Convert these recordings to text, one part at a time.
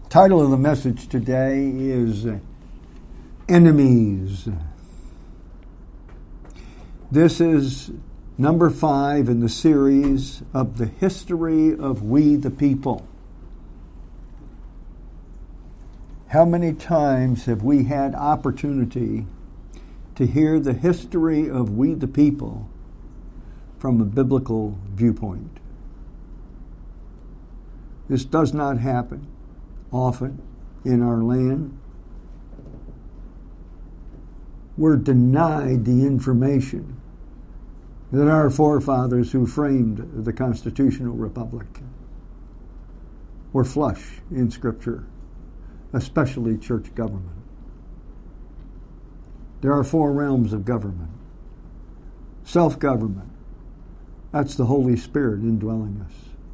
Title of the message today is Enemies. This is number 5 in the series of the history of we the people. How many times have we had opportunity to hear the history of we the people from a biblical viewpoint? This does not happen often in our land. We're denied the information that our forefathers who framed the constitutional republic were flush in Scripture, especially church government. There are 4 realms of government. Self-government, that's the Holy Spirit indwelling us.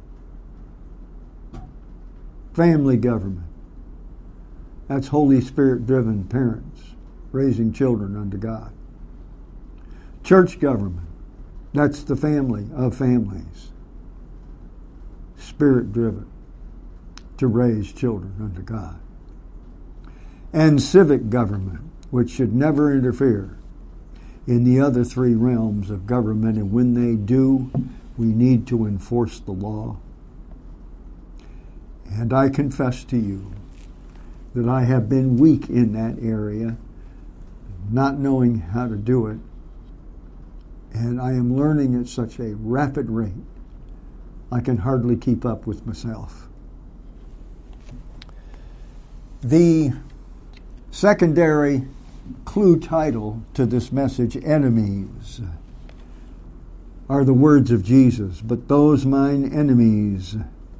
Family government, that's Holy Spirit-driven parents raising children unto God. Church government, that's the family of families, Spirit-driven to raise children unto God. And civic government, which should never interfere in the other 3 realms of government, and when they do, we need to enforce the law. And I confess to you that I have been weak in that area, not knowing how to do it. And I am learning at such a rapid rate, I can hardly keep up with myself. The secondary clue title to this message, Enemies, are the words of Jesus. But those mine enemies, ...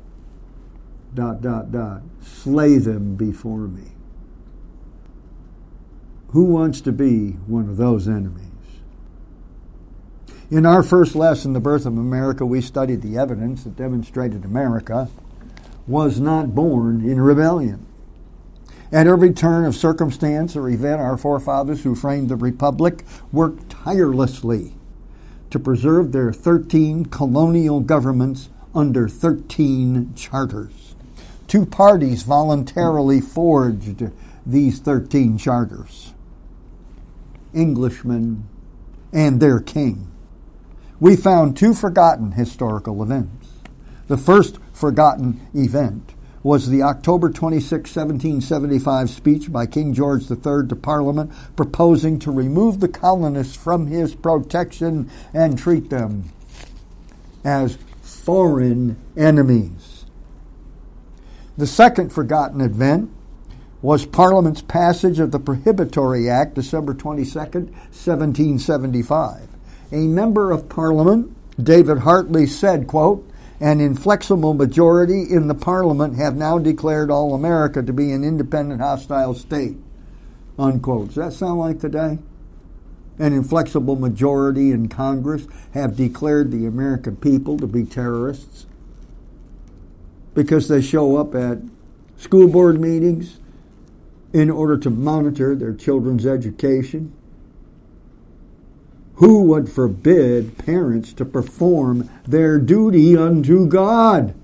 slay them before me. Who wants to be one of those enemies? In our first lesson, The Birth of America, we studied the evidence that demonstrated America was not born in rebellion. At every turn of circumstance or event, our forefathers who framed the Republic worked tirelessly to preserve their 13 colonial governments under 13 charters. 2 parties voluntarily forged these 13 charters: Englishmen and their king. We found 2 forgotten historical events. The first forgotten event was the October 26, 1775 speech by King George III to Parliament proposing to remove the colonists from his protection and treat them as foreign enemies. The second forgotten event was Parliament's passage of the Prohibitory Act, December 22, 1775. A member of Parliament, David Hartley, said, quote, "An inflexible majority in the Parliament have now declared all America to be an independent hostile state," unquote. Does that sound like today? An inflexible majority in Congress have declared the American people to be terrorists because they show up at school board meetings in order to monitor their children's education. Who would forbid parents to perform their duty unto God?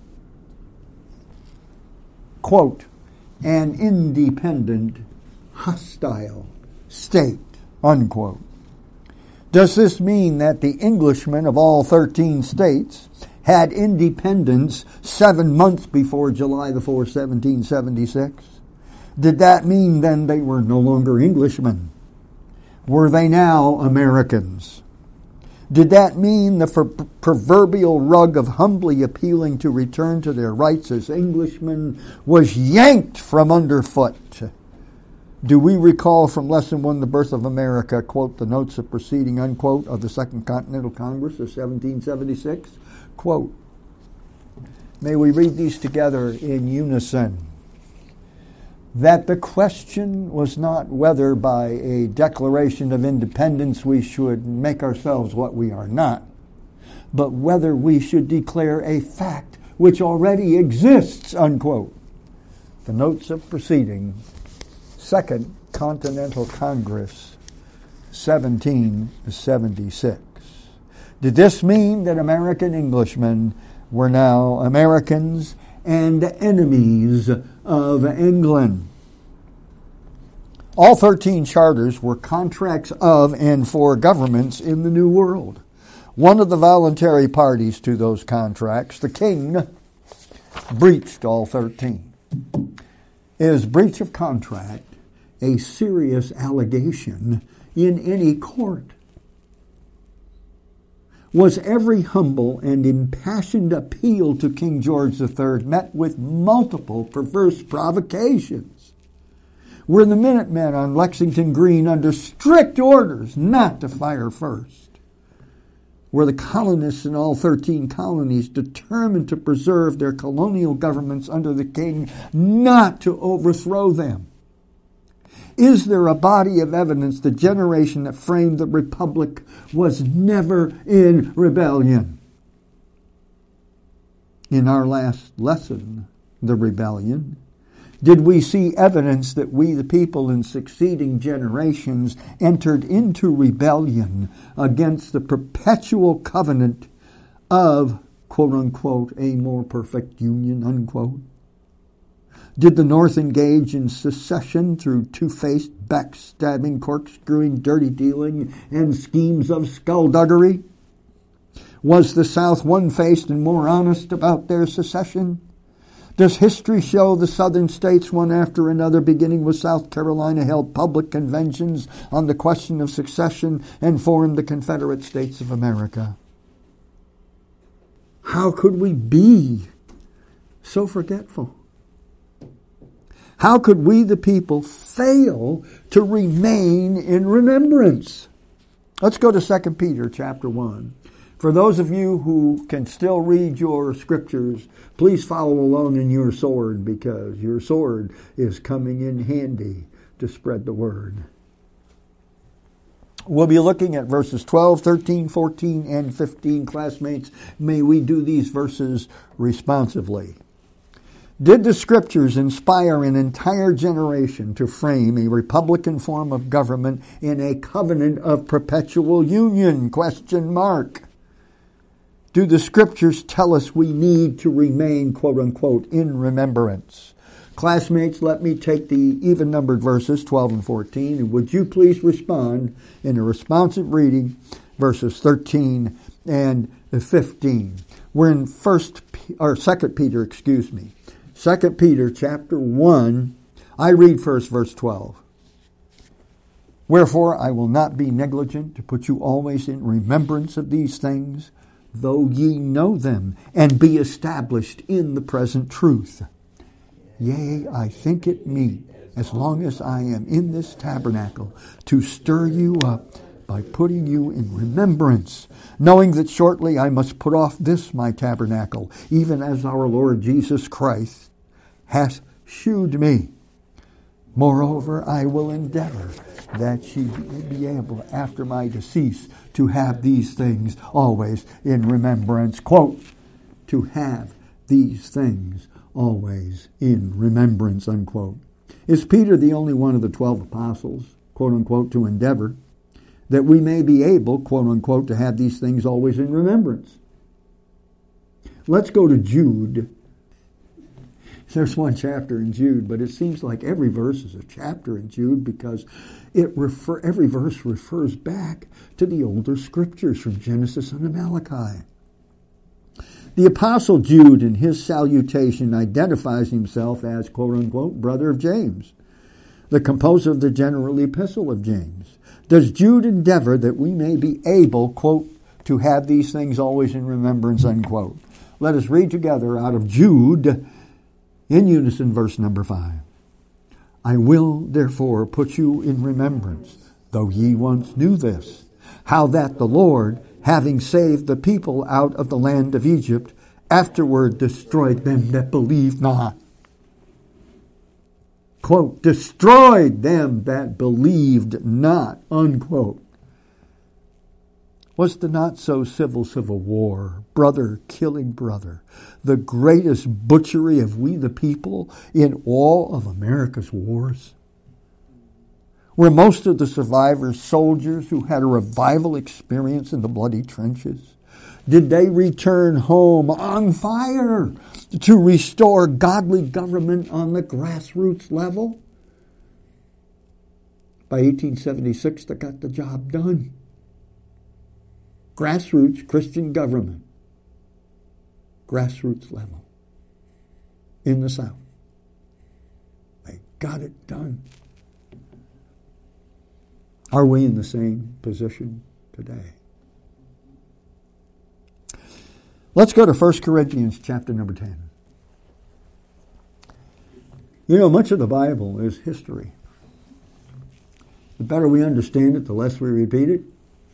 Quote, "An independent, hostile state," unquote. Does this mean that the Englishmen of all 13 states had independence 7 months before July the 4th, 1776? Did that mean then they were no longer Englishmen? Were they now Americans? Did that mean the proverbial rug of humbly appealing to return to their rights as Englishmen was yanked from underfoot? Do we recall from Lesson 1, The Birth of America, quote, the notes of proceeding, unquote, of the Second Continental Congress of 1776? Quote, may we read these together in unison. That the question was not whether by a declaration of independence we should make ourselves what we are not, but whether we should declare a fact which already exists, unquote. The notes of proceeding, Second Continental Congress, 1776. Did this mean that American Englishmen were now Americans and enemies of England. All 13 charters were contracts of and for governments in the New World. One of the voluntary parties to those contracts, the king, breached all 13. Is breach of contract a serious allegation in any court? Was every humble and impassioned appeal to King George III met with multiple perverse provocations? Were the Minutemen on Lexington Green under strict orders not to fire first? Were the colonists in all 13 colonies determined to preserve their colonial governments under the king, not to overthrow them? Is there a body of evidence the generation that framed the Republic was never in rebellion? In our last lesson, the rebellion, did we see evidence that we, the people in succeeding generations, entered into rebellion against the perpetual covenant of, quote unquote, a more perfect union, unquote? Did the North engage in secession through two-faced, backstabbing, corkscrewing, dirty dealing, and schemes of skullduggery? Was the South one-faced and more honest about their secession? Does history show the Southern states, one after another, beginning with South Carolina, held public conventions on the question of succession and formed the Confederate States of America? How could we be so forgetful? How could we, the people, fail to remain in remembrance? Let's go to 2 Peter chapter 1. For those of you who can still read your scriptures, please follow along in your sword, because your sword is coming in handy to spread the word. We'll be looking at verses 12, 13, 14, and 15. Classmates, may we do these verses responsively. Did the scriptures inspire an entire generation to frame a republican form of government in a covenant of perpetual union? Question mark. Do the scriptures tell us we need to remain, quote unquote, in remembrance? Classmates, let me take the even-numbered verses, 12 and 14, and would you please respond in a responsive reading, verses 13 and 15. We're in 2 Peter, 2 Peter chapter 1, I read first verse 12. Wherefore I will not be negligent to put you always in remembrance of these things, though ye know them, and be established in the present truth. Yea, I think it meet, as long as I am in this tabernacle, to stir you up by putting you in remembrance, knowing that shortly I must put off this my tabernacle, even as our Lord Jesus Christ hath shewed me. Moreover, I will endeavor that she be able, after my decease, to have these things always in remembrance. Quote, to have these things always in remembrance, unquote. Is Peter the only one of the 12 apostles, quote unquote, to endeavor that we may be able, quote unquote, to have these things always in remembrance? Let's go to Jude. There's one chapter in Jude, but it seems like every verse is a chapter in Jude, because every verse refers back to the older scriptures from Genesis and Malachi. The Apostle Jude, in his salutation, identifies himself as, quote unquote, brother of James, the composer of the general epistle of James. Does Jude endeavor that we may be able, quote, to have these things always in remembrance, unquote? Let us read together out of Jude, in unison, verse number 5. I will therefore put you in remembrance, though ye once knew this, how that the Lord, having saved the people out of the land of Egypt, afterward destroyed them that believed not. Quote, destroyed them that believed not, unquote. Was the not-so-civil war, brother killing brother, the greatest butchery of we the people in all of America's wars? Were most of the survivors soldiers who had a revival experience in the bloody trenches? Did they return home on fire to restore godly government on the grassroots level? By 1876, they got the job done. Grassroots Christian government. Grassroots level. In the South. They got it done. Are we in the same position today? Let's go to 1 Corinthians chapter number 10. You know, much of the Bible is history. The better we understand it, the less we repeat it.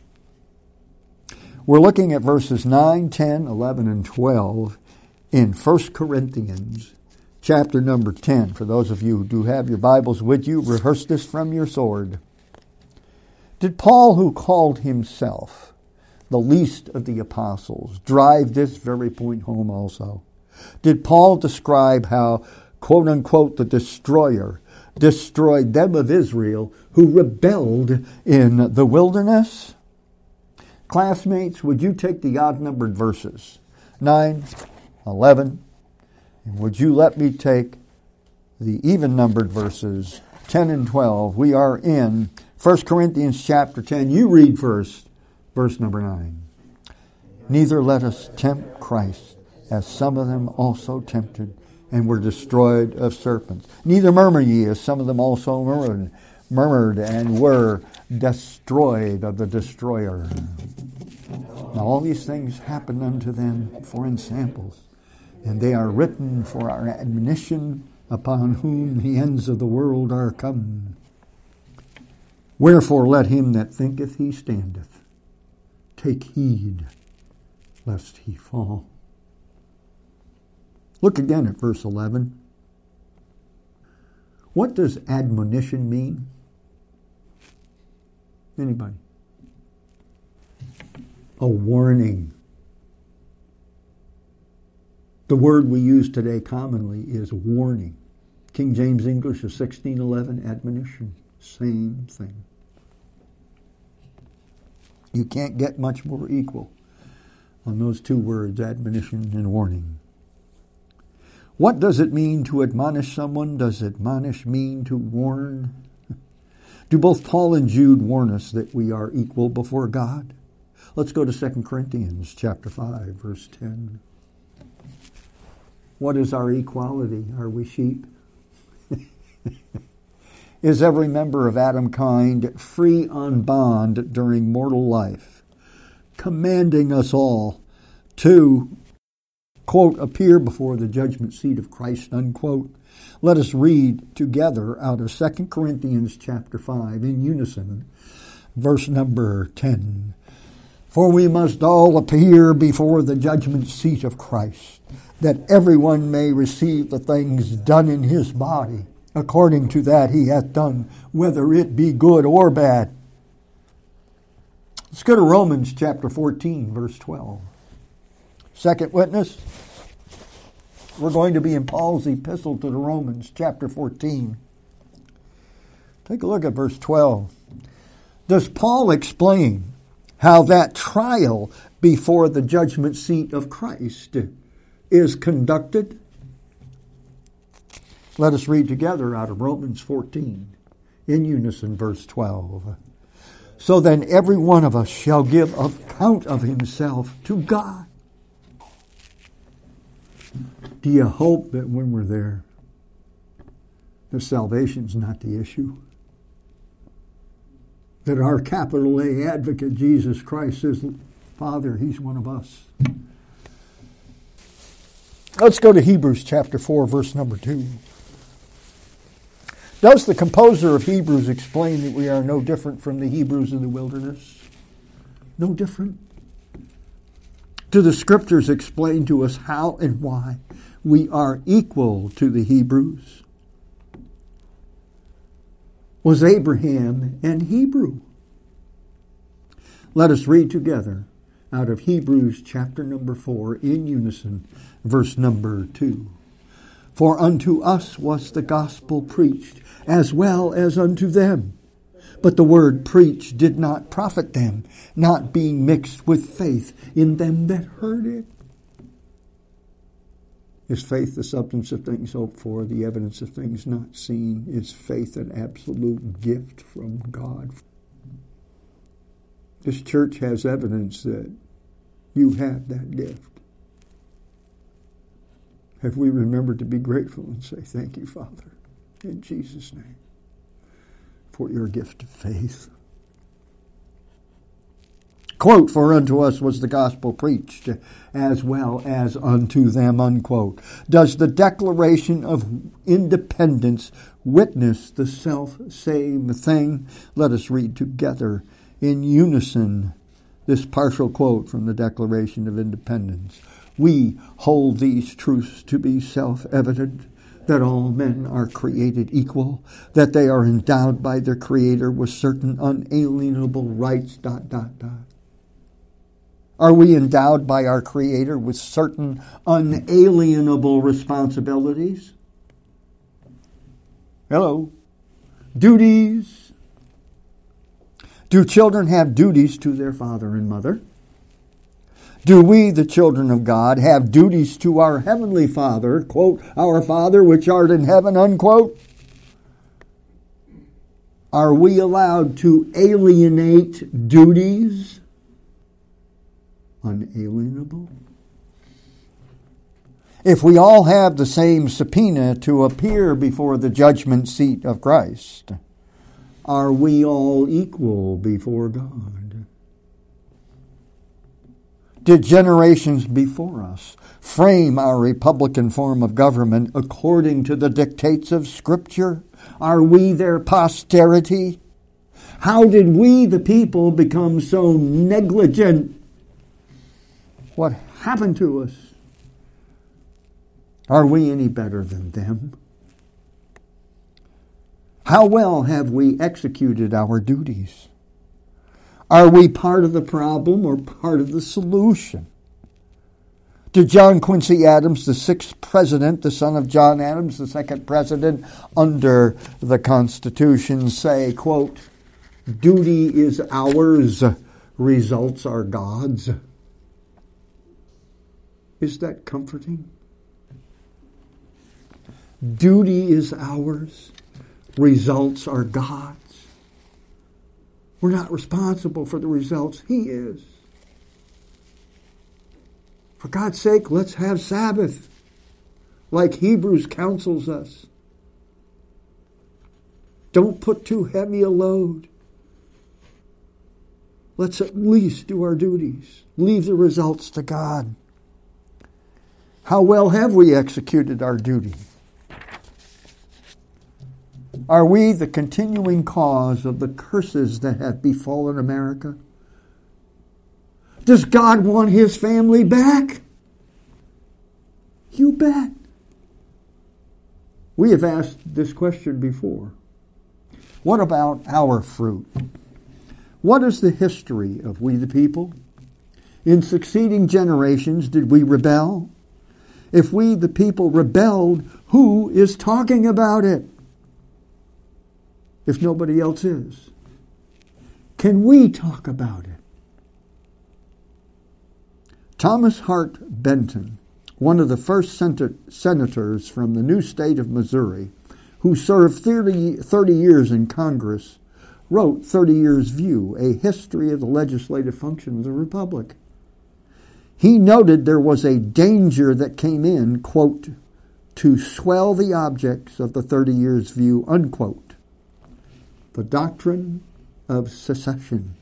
We're looking at verses 9, 10, 11, and 12 in 1 Corinthians chapter number 10. For those of you who do have your Bibles with you, rehearse this from your sword. Did Paul, who called himself the least of the apostles, drive this very point home also? Did Paul describe how, quote unquote, the destroyer destroyed them of Israel who rebelled in the wilderness? Classmates, would you take the odd-numbered verses, 9, 11, and would you let me take the even-numbered verses, 10 and 12? We are in 1 Corinthians chapter 10. You read first, verse number 9. Neither let us tempt Christ, as some of them also tempted, and were destroyed of serpents. Neither murmur ye, as some of them also murmured, and were destroyed of the destroyer. Now all these things happen unto them for ensamples, and they are written for our admonition, upon whom the ends of the world are come. Wherefore let him that thinketh he standeth take heed lest he fall. Look again at verse 11. What does admonition mean? Anybody? A warning. The word we use today commonly is warning. King James English is 1611, admonition. Same thing. You can't get much more equal on those two words, admonition and warning. What does it mean to admonish someone? Does admonish mean to warn? Do both Paul and Jude warn us that we are equal before God? Let's go to 2 Corinthians chapter 5, verse 10. What is our equality? Are we sheep? Is every member of Adam kind free on bond during mortal life, commanding us all to, quote, appear before the judgment seat of Christ, unquote? Let us read together out of 2 Corinthians chapter 5 in unison, verse number 10. For we must all appear before the judgment seat of Christ, that everyone may receive the things done in his body, according to that he hath done, whether it be good or bad. Let's go to Romans chapter 14, verse 12. Second witness. We're going to be in Paul's epistle to the Romans, chapter 14. Take a look at verse 12. Does Paul explain how that trial before the judgment seat of Christ is conducted? Let us read together out of Romans 14, in unison, verse 12. So then every one of us shall give account of himself to God. Do you hope that when we're there, the salvation's not the issue? That our capital A advocate, Jesus Christ, says, Father, he's one of us. Let's go to Hebrews chapter 4, verse number 2. Does the composer of Hebrews explain that we are no different from the Hebrews in the wilderness? No different. Do the scriptures explain to us how and why we are equal to the Hebrews? Was Abraham an Hebrew? Let us read together out of Hebrews chapter number 4 in unison, verse number 2. For unto us was the gospel preached, as well as unto them. But the word preached did not profit them, not being mixed with faith in them that heard it. Is faith the substance of things hoped for, the evidence of things not seen? Is faith an absolute gift from God? This church has evidence that you have that gift. Have we remembered to be grateful and say, thank you, Father, in Jesus' name, for your gift of faith? Quote, for unto us was the gospel preached, as well as unto them, unquote. Does the Declaration of Independence witness the self-same thing? Let us read together in unison this partial quote from the Declaration of Independence. We hold these truths to be self-evident, that all men are created equal, that they are endowed by their Creator with certain unalienable rights, ... Are we endowed by our Creator with certain unalienable responsibilities? Hello. Duties. Do children have duties to their father and mother? Do we, the children of God, have duties to our Heavenly Father, quote, our Father which art in heaven, unquote? Are we allowed to alienate duties? Unalienable? If we all have the same subpoena to appear before the judgment seat of Christ, are we all equal before God? Did generations before us frame our republican form of government according to the dictates of Scripture? Are we their posterity? How did we, the people, become so negligent? What happened to us? Are we any better than them? How well have we executed our duties? Are we part of the problem or part of the solution? Did John Quincy Adams, the sixth president, the son of John Adams, the second president under the Constitution, say, quote, duty is ours, results are God's? Is that comforting? Duty is ours, results are God's. We're not responsible for the results. He is. For God's sake, let's have Sabbath, like Hebrews counsels us. Don't put too heavy a load. Let's at least do our duties. Leave the results to God. How well have we executed our duty? Are we the continuing cause of the curses that have befallen America? Does God want His family back? You bet. We have asked this question before. What about our fruit? What is the history of we the people? In succeeding generations, did we rebel? If we the people rebelled, who is talking about it? If nobody else is, can we talk about it? Thomas Hart Benton, one of the first senators from the new state of Missouri, who served 30 years in Congress, wrote 30 Years' View, a history of the legislative function of the Republic. He noted there was a danger that came in, quote, to swell the objects of the 30 Years' View, unquote. The doctrine of secession.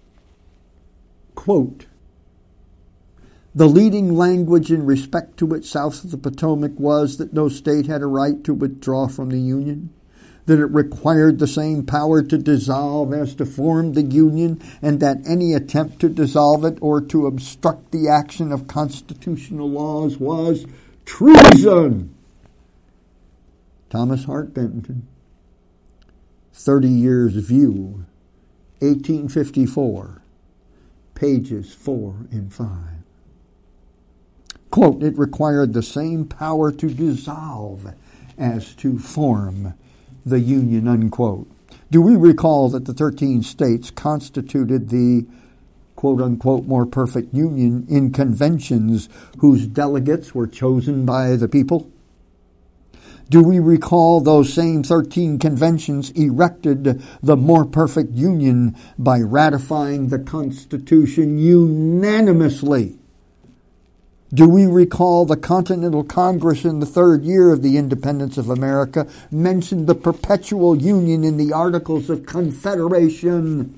Quote, the leading language in respect to it south of the Potomac was that no state had a right to withdraw from the Union, that it required the same power to dissolve as to form the Union, and that any attempt to dissolve it or to obstruct the action of constitutional laws was treason. Thomas Hart Benton, 30 Years' View, 1854, pages 4 and 5. Quote, it required the same power to dissolve as to form the Union, unquote. Do we recall that the 13 states constituted the quote-unquote more perfect union in conventions whose delegates were chosen by the people? Do we recall those same 13 conventions erected the more perfect union by ratifying the Constitution unanimously? Do we recall the Continental Congress in the third year of the independence of America mentioned the perpetual union in the Articles of Confederation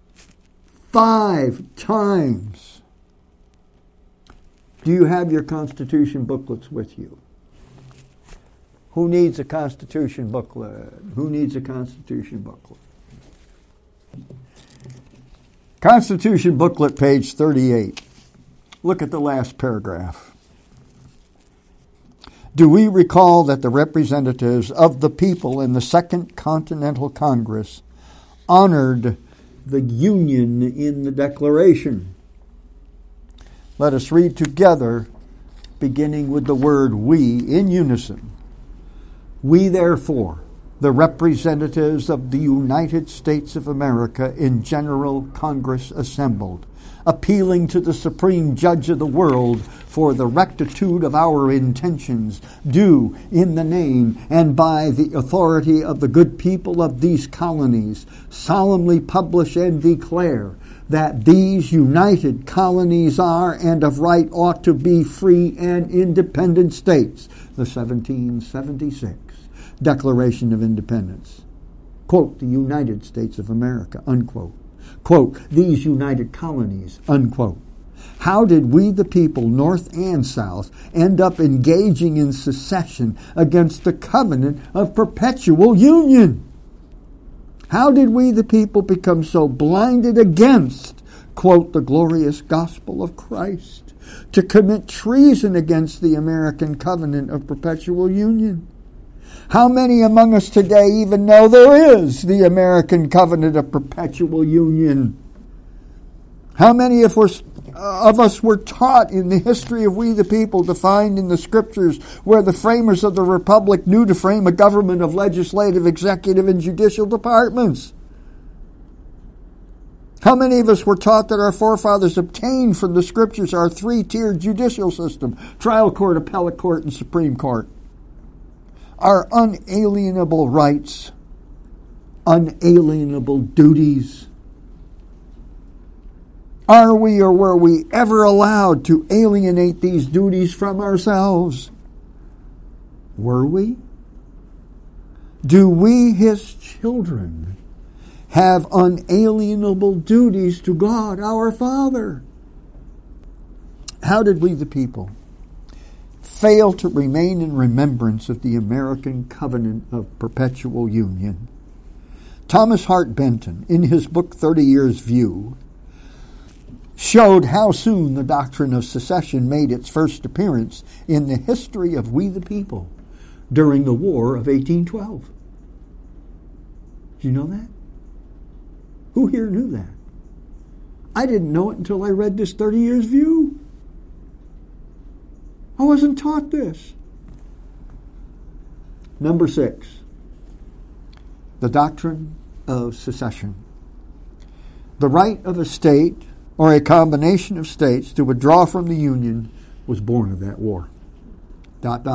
5 times? Do you have your Constitution booklets with you? Who needs a Constitution booklet? Who needs a Constitution booklet? Constitution booklet, page 38. Look at the last paragraph. Do we recall that the representatives of the people in the Second Continental Congress honored the Union in the Declaration? Let us read together, beginning with the word we, in unison. We, therefore, the representatives of the United States of America in General Congress assembled, appealing to the Supreme Judge of the world for the rectitude of our intentions, do, in the name and by the authority of the good people of these colonies, solemnly publish and declare that these united colonies are and of right ought to be free and independent states. The 1776 Declaration of Independence. Quote, the United States of America, unquote. Quote, these united colonies, unquote. How did we, the people, North and South, end up engaging in secession against the covenant of perpetual union? How did we, the people, become so blinded against, quote, the glorious gospel of Christ, to commit treason against the American covenant of perpetual union? How many among us today even know there is the American covenant of perpetual union? How many of us were taught in the history of we the people to find in the scriptures where the framers of the republic knew to frame a government of legislative, executive, and judicial departments? How many of us were taught that our forefathers obtained from the scriptures our three-tiered judicial system, trial court, appellate court, and Supreme Court? Our unalienable rights, unalienable duties. Are we or were we ever allowed to alienate these duties from ourselves? Were we? Do we, His children, have unalienable duties to God, our Father? How did we, the people, fail to remain in remembrance of the American covenant of perpetual union? Thomas Hart Benton, in his book 30 Years' View, showed how soon the doctrine of secession made its first appearance in the history of we the people during the War of 1812. Did you know that? Who here knew that? I didn't know it until I read this 30 Years' View. I wasn't taught this. Number 6, the doctrine of secession. The right of a state or a combination of states to withdraw from the Union was born of that war. ... Secession ...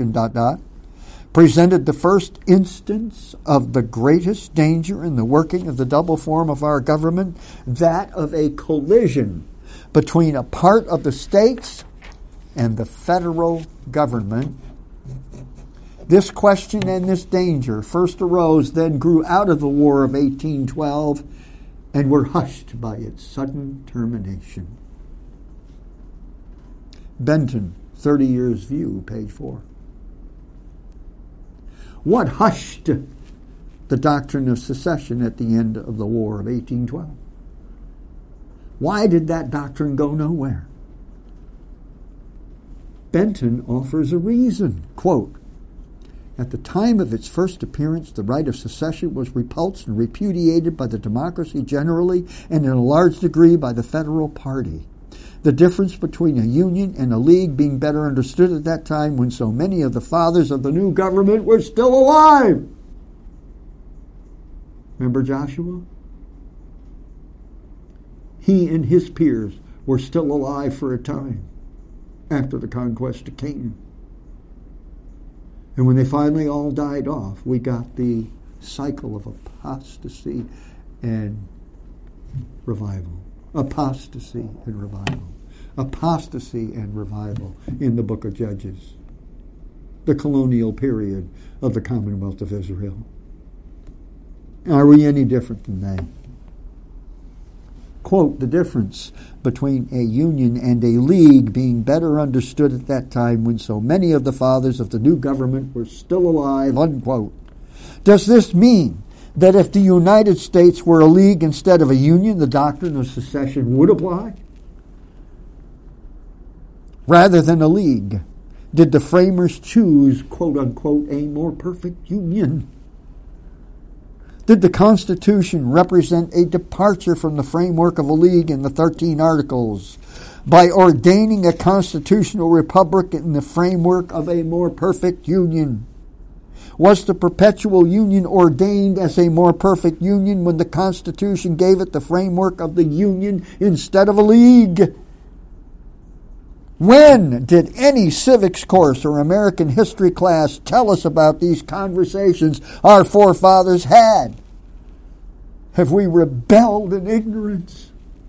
presented the first instance of the greatest danger in the working of the double form of our government, that of a collision between a part of the states and the federal government. This question and this danger first arose, then grew out of the War of 1812, and were hushed by its sudden termination. Benton, 30 Years' View, page 4. What hushed the doctrine of secession at the end of the War of 1812? Why did that doctrine go nowhere? Benton offers a reason. Quote, at the time of its first appearance, the right of secession was repulsed and repudiated by the democracy generally and in a large degree by the federal party. The difference between a union and a league being better understood at that time when so many of the fathers of the new government were still alive. Remember Joshua? He and his peers were still alive for a time after the conquest of Canaan. And when they finally all died off, we got the cycle of apostasy and revival. Apostasy and revival. Apostasy and revival in the book of Judges. The colonial period of the Commonwealth of Israel. Are we any different than they? Quote, the difference between a union and a league being better understood at that time when so many of the fathers of the new government were still alive, unquote. Does this mean that if the United States were a league instead of a union, the doctrine of secession would apply? Rather than a league, did the framers choose, quote unquote, a more perfect union? Did the Constitution represent a departure from the framework of a league in the 13 Articles by ordaining a constitutional republic in the framework of a more perfect union? Was the perpetual union ordained as a more perfect union when the Constitution gave it the framework of the union instead of a league? When did any civics course or American history class tell us about these conversations our forefathers had? Have we rebelled in ignorance?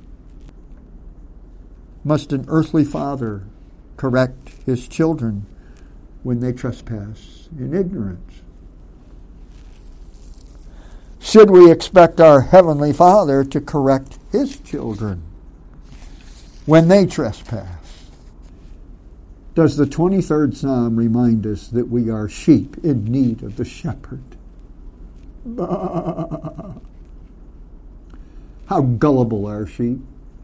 Must an earthly father correct his children when they trespass in ignorance? Should we expect our Heavenly Father to correct His children when they trespass? Does the 23rd Psalm remind us that we are sheep in need of the shepherd? Bah. How gullible are sheep?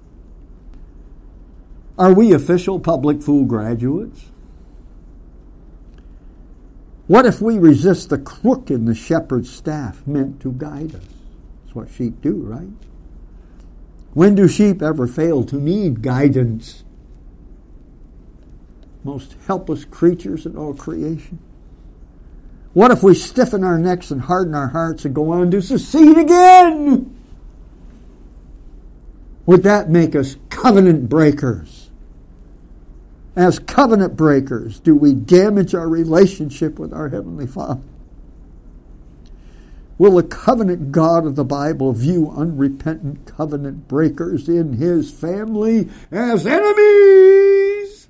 Are we official public school graduates? What if we resist the crook in the shepherd's staff meant to guide us? That's what sheep do, right? When do sheep ever fail to need guidance? Most helpless creatures in all creation. What if we stiffen our necks and harden our hearts and go on to secede again? Would that make us covenant breakers? As covenant breakers, do we damage our relationship with our Heavenly Father? Will the covenant God of the Bible view unrepentant covenant breakers in His family as enemies?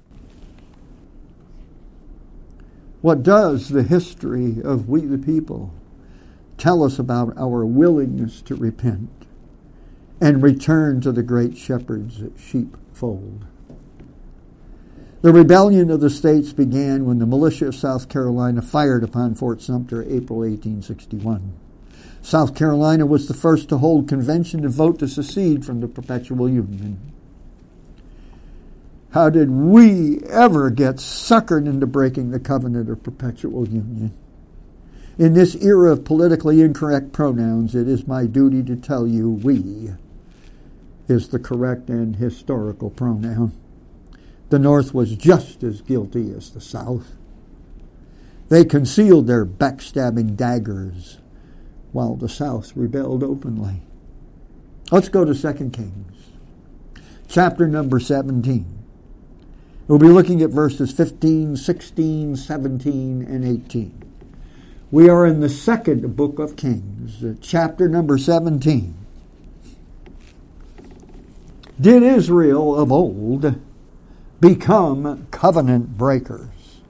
What does the history of we the people tell us about our willingness to repent and return to the great shepherd's sheepfold? The rebellion of the states began when the militia of South Carolina fired upon Fort Sumter, April 1861. South Carolina was the first to hold convention and vote to secede from the perpetual union. How did we ever get suckered into breaking the covenant of perpetual union? In this era of politically incorrect pronouns, it is my duty to tell you we is the correct and historical pronoun. The North was just as guilty as the South. They concealed their backstabbing daggers while the South rebelled openly. Let's go to 2 Kings, chapter number 17. We'll be looking at verses 15, 16, 17, and 18. We are in the second book of Kings, chapter number 17. Did Israel of old become covenant breakers?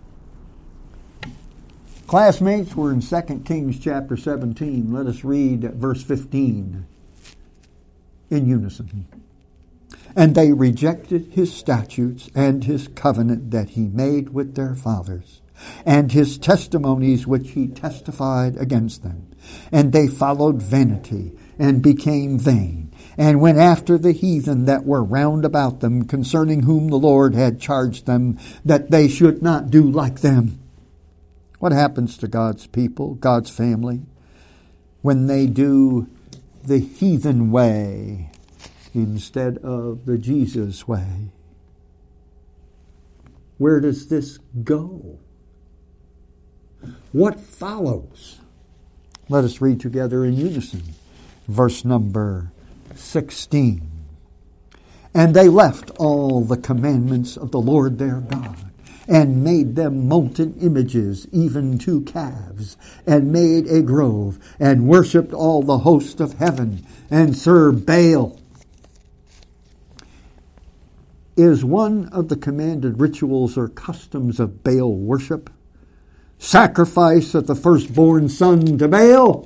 Classmates, we're in 2 Kings chapter 17. Let us read verse 15 in unison. And they rejected his statutes and his covenant that he made with their fathers, and his testimonies which he testified against them. And they followed vanity and became vain, and went after the heathen that were round about them, concerning whom the Lord had charged them that they should not do like them. What happens to God's people, God's family, when they do the heathen way instead of the Jesus way? Where does this go? What follows? Let us read together in unison. verse number 16. And they left all the commandments of the Lord their God, and made them molten images, even 2 calves, and made a grove, and worshipped all the host of heaven, and served Baal. Is one of the commanded rituals or customs of Baal worship sacrifice of the firstborn son to Baal?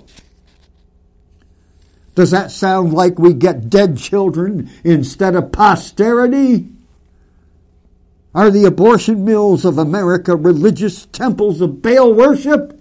Does that sound like we get dead children instead of posterity? Are the abortion mills of America religious temples of Baal worship?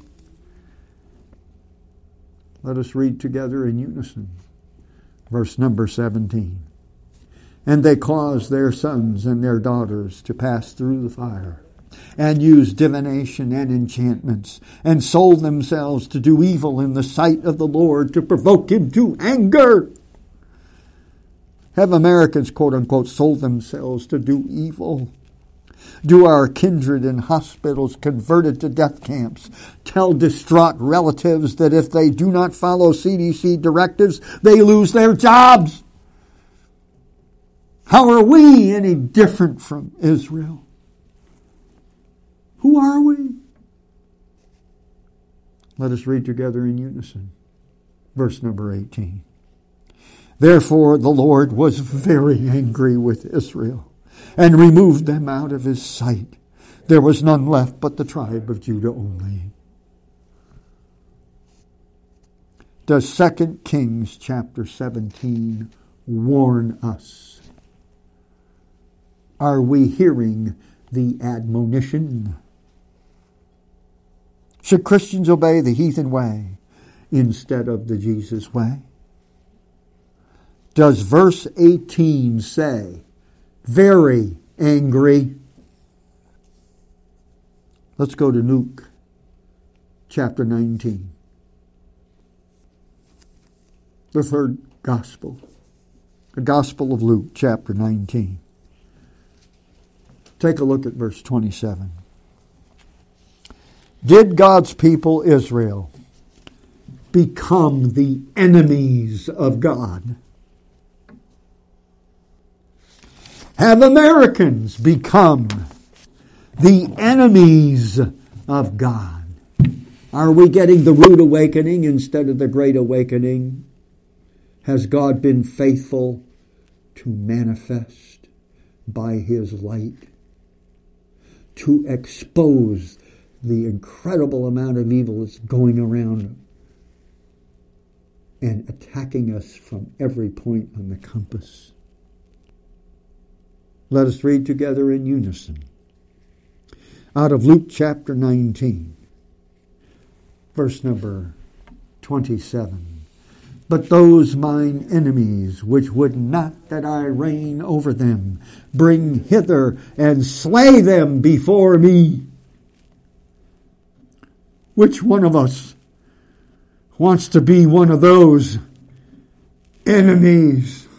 Let us read together in unison. Verse number 17. And they caused their sons and their daughters to pass through the fire, and used divination and enchantments, and sold themselves to do evil in the sight of the Lord, to provoke him to anger. Have Americans, quote unquote, sold themselves to do evil? Do our kindred in hospitals converted to death camps tell distraught relatives that if they do not follow CDC directives, they lose their jobs? How are we any different from Israel? Who are we? Let us read together in unison. Verse number 18. Therefore the Lord was very angry with Israel, and removed them out of his sight. There was none left but the tribe of Judah only. Does 2 Kings chapter 17 warn us? Are we hearing the admonition? Should Christians obey the heathen way instead of the Jesus way? Does verse 18 say, very angry? Let's go to Luke chapter 19. The third gospel. The Gospel of Luke chapter 19. Take a look at verse 27. Did God's people Israel become the enemies of God? Have Americans become the enemies of God? Are we getting the rude awakening instead of the great awakening? Has God been faithful to manifest by his light, to expose the incredible amount of evil that's going around and attacking us from every point on the compass? Let us read together in unison out of Luke chapter 19, verse number 27. But those mine enemies, which would not that I reign over them, bring hither and slay them before me. Which one of us wants to be one of those enemies?